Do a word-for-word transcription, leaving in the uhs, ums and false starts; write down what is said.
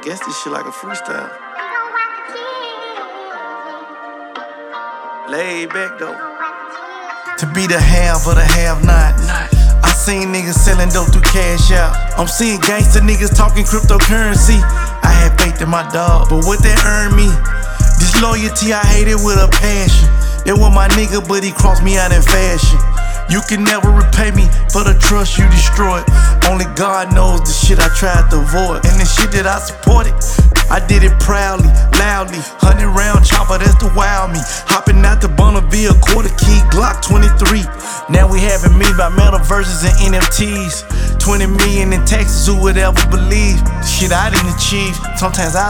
guess this shit like a freestyle. Laid back though. To be the have or the have-not. I seen niggas selling dope through Cash Out. I'm seeing gangster niggas talking cryptocurrency. I had faith in my dog, but what that earned me? This loyalty I hate it with a passion. It was my nigga, but he crossed me out in fashion. You can never repay me for the trust you destroyed. Only God knows the shit I tried to avoid. And the shit that I supported, I did it proudly, loudly. Hundred round chopper, that's the wild me. Hopping out the Bonneville, quarter key, Glock twenty-three. Now we having me by metaverses and N F Ts. twenty million in taxes, who would ever believe the shit I didn't achieve? Sometimes I